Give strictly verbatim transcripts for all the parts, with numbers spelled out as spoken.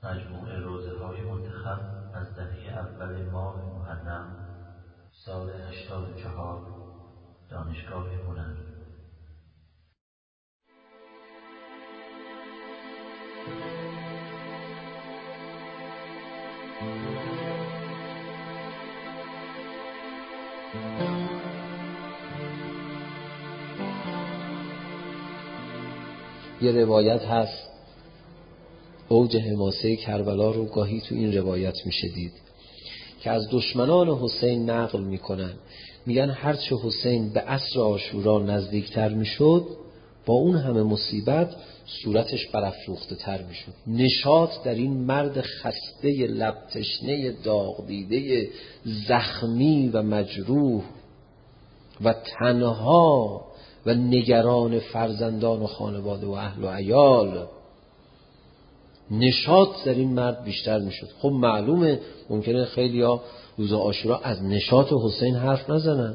مجموعه روزه‌های منتخب از دهه اول ماه محرم سال هشتاد و چهار دانشگاه هنر. یه روایت هست اوج حماسه کربلا رو گاهی تو این روایت میشه دید که از دشمنان حسین نقل میکنن، میگن هرچه حسین به عصر عاشورا نزدیکتر میشد با اون همه مصیبت صورتش برافروخته تر میشد. نشاط در این مرد خسته لب تشنه داغ دیده زخمی و مجروح و تنها و نگران فرزندان و خانواده و اهل و عیال، نشاط در این مرد بیشتر میشد. خب معلومه ممکنه خیلی ها روز عاشورا از نشاط حسین حرف نزنن.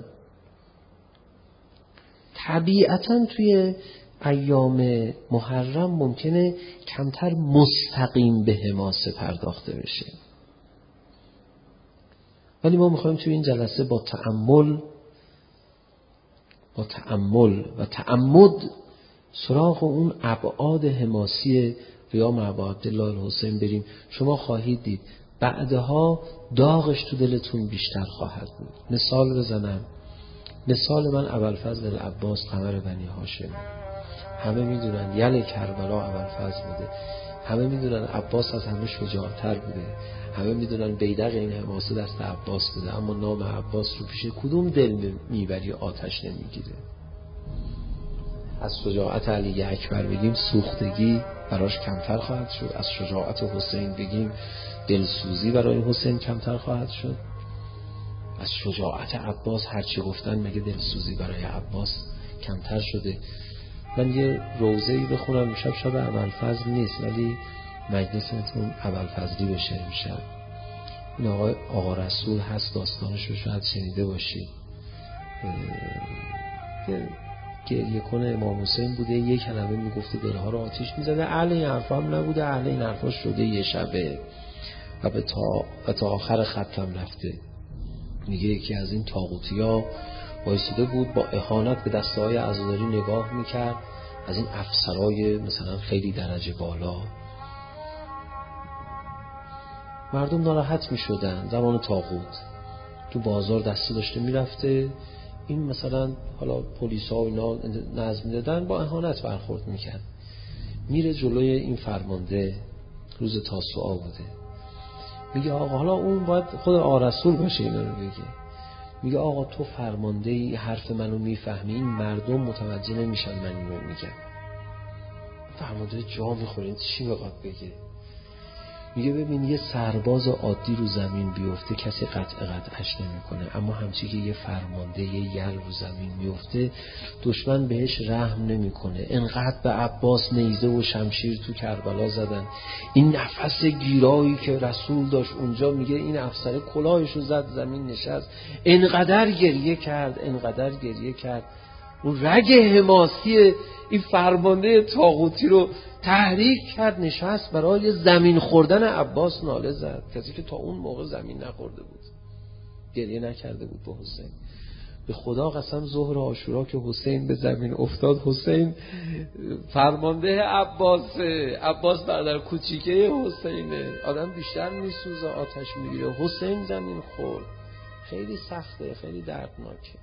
طبیعتاً توی ایام محرم ممکنه کمتر مستقیم به حماسه پرداخته بشه، ولی ما میخوایم توی این جلسه با تأمل با تأمل و تعمد سراغ اون ابعاد حماسی قیام ابا عبدالله الحسین بریم. شما خواهید دید بعدها داغش تو دلتون بیشتر خواهد بود. مثال بزنم، مثال من ابوالفضل العباس قمر بنی هاشم. همه میدونن یل کربلا ابوالفضل بوده، همه میدونن عباس از همه شجاعتر بوده، همه میدونن بیدق این حماسه دست عباس بوده، اما نام عباس رو پیش کدوم دل میبری آتش نمیگیره. از شجاعت علی اکبر بگیم سوختگی براش کمتر خواهد شد، از شجاعت حسین بگیم دلسوزی برای حسین کمتر خواهد شد، از شجاعت عباس هرچی گفتن مگه دلسوزی برای عباس کمتر شده. من یه روزه‌ای بخونم امشب، شب ابوالفضل نیست ولی مجلستون ابوالفضلی بشه امشب. این آقا آقا رسول هست، داستانش رو شاید شنیده باشید. گریه کنه امام حسین بوده، یک کلمه میگفته دلها رو آتش میزده. اهل این حرفا هم نبوده، اهل این حرفا شده یه شبه و به تا, و تا آخر خطم رفته. میگه یکی از این طاغوتیا وایساده بود با اهانت به دسته‌های عزاداری نگاه میکرد، از این افسرای مثلا خیلی درجه بالا. مردم ناراحت میشدن زمان طاغوت، تو بازار دسته داشته میرفته، این مثلا حالا پلیسا و اینا نظم میدادن، با اهانت برخورد میکرد. میره جلوی این فرمانده، روز تاسوعا بوده، میگه آقا، حالا اون باید خود آقا رسول باشه اینا رو بگه، میگه آقا تو فرمانده ای، حرف منو میفهمی، این مردم متوجه نمیشن من اینو میگم. فرمانده جا میخوره چی بخواد بگه. میگه ببین یه سرباز عادی رو زمین بیفته کسی قطع قطعش نمیکنه، اما همچی که یه فرمانده یه یل رو زمین میفته دشمن بهش رحم نمیکنه. انقدر به عباس نیزه و شمشیر تو کربلا زدن، این نفس گیرایی که رسول داشت اونجا، میگه این افسر کلاهشو زد زمین نشست، انقدر گریه کرد انقدر گریه کرد. اون رگ حماسی این فرمانده طاغوتی رو تحریک کرد، نشست برای زمین خوردن عباس ناله زد، کسی که تا اون موقع زمین نخورده بود، گریه نکرده بود به حسین. به خدا قسم ظهر عاشورا که حسین به زمین افتاد، حسین فرمانده عباسه، عباس برادر کوچیکه حسینه، آدم بیشتر میسوزه آتش میگیره، حسین زمین خورد. خیلی سخته، خیلی دردناکه.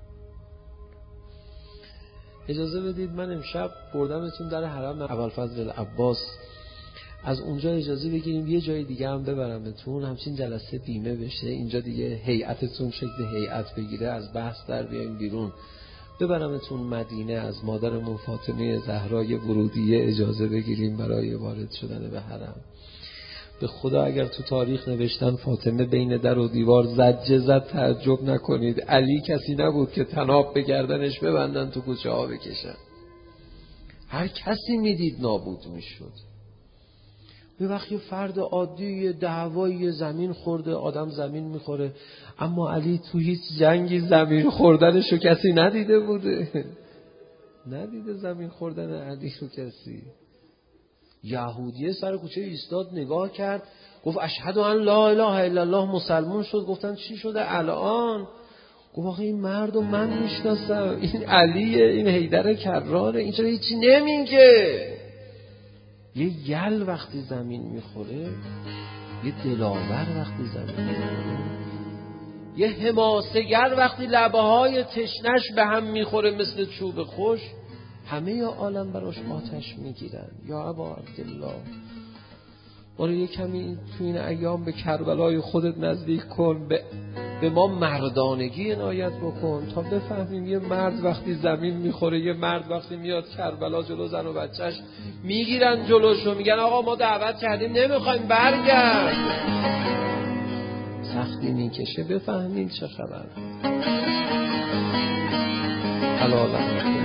اجازه بدید من امشب بردمتون در حرم ابوالفضل العباس، از اونجا اجازه بگیریم یه جای دیگه هم ببرمتون، همچین جلسه بیمه بشه، اینجا دیگه هیئتتون شکل هیئت بگیره، از بحث در بیایم بیرون، ببرمتون مدینه، از مادرمون فاطمه زهرای ورودیه اجازه بگیریم برای وارد شدن به حرم. به خدا اگر تو تاریخ نوشتن فاطمه بین در و دیوار زجه زد تعجب نکنید، علی کسی نبود که طناب به گردنش ببندن تو کوچه ها بکشن، هر کسی میدید نابود میشد. یه وقتی فرد عادی یه دعوایی زمین خورده، آدم زمین میخوره، اما علی تو هیچ جنگی زمین خوردنشو کسی ندیده بوده، ندیده زمین خوردن علی رو کسی. یهودیه سر کوچه ایستاد نگاه کرد گفت اشهد ان لا اله الا الله، مسلمان شد. گفتن چی شده الان؟ گفت آخه این مردو من میشناسم، این علیه، این حیدر کراره، این چرا هیچی نمیگه؟ یه یل وقتی زمین میخوره، یه دلاور وقتی زمین میخوره، یه حماسه‌گر وقتی لبه های تشنش به هم میخوره مثل چوب خوش، همه یا عالم براش آتش میگیرن. یا ابا عبدالله ما رو یه کمی تو این ایام به کربلای خودت نزدیک کن، به, به ما مردانگی عنایت بکن تا بفهمیم یه مرد وقتی زمین میخوره، یه مرد وقتی میاد کربلا جلو زن و بچهش میگیرن جلوشو، میگن آقا ما دعوت کردیم نمیخوایم برگرد، سختی میکشه بفهمین چه خبر. حلال